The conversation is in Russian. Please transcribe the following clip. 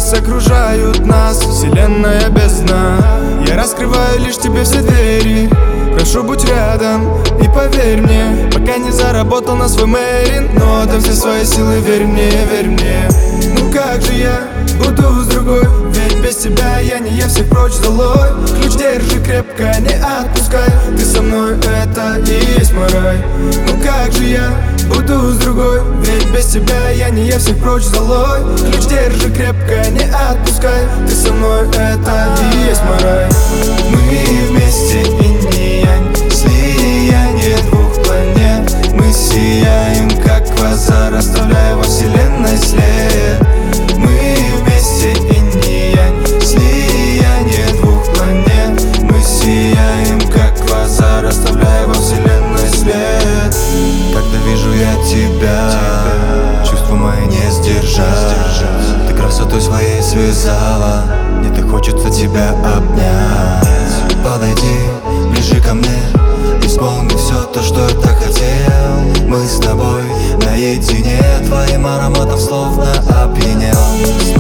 нас окружают нас, вселенная бездна. Я раскрываю лишь тебе все двери. Прошу, будь рядом и поверь мне, пока не заработал на свой мэрин. Но отдам все свои силы, верь мне, верь мне. Ну как же я буду с другой? Ведь без тебя я не я, всех прочь долой. Ключ держи крепко, не отпускай. Ты со мной, это и есть мой рай. Ну как же я буду с другой? Ведь без тебя я не я, всех прочь долой. Ключ держи крепко, не отпускай. Ты со мной, это и есть мой рай. Мы вместе инь-янь, слияние двух планет. Мы сияем, как квазар, оставляя во вселенной след. Мы вместе инь-янь, слияние двух планет. Мы сияем, как квазар, оставляя во вселенной след. Когда вижу я тебя, чувства мои не сдержать. Ты красотой своей связала, мне так хочется тебя обнять. Подойди ближе ко мне, исполни все то, что я так хотел. Мы с тобой наедине, твоим ароматом словно опьянел.